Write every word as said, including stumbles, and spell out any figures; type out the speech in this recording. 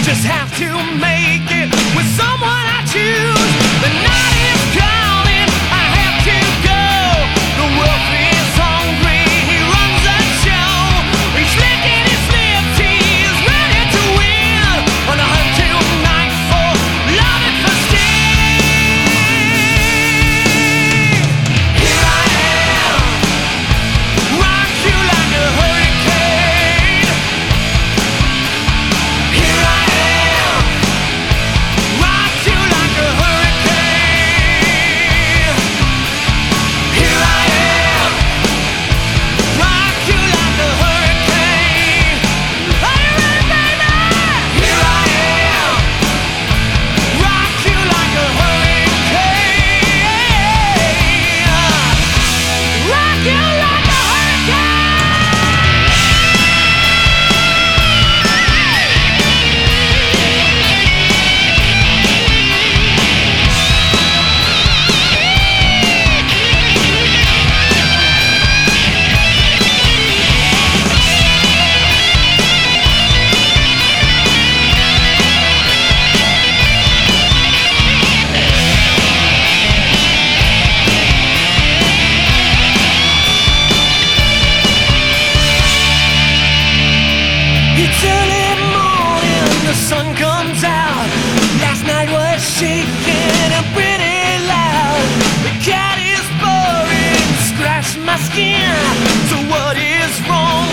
Just have to make it with someone I choose. The night is calling, I have to go. The wolf is hungry, he runs the show. He's licking his lips, he's ready to win. On a hunt tonight for love and for sting. Here I am, rock you like a hurricane. Here I am, rock you like a hurricane. Here I am, rock you like a hurricane. Are you ready, baby? Here I am, rock you like a hurricane. Rock you like a It's early morning, the sun comes out. Last night was shaking and pretty loud. The cat is boring, scratched my skin. So what is wrong?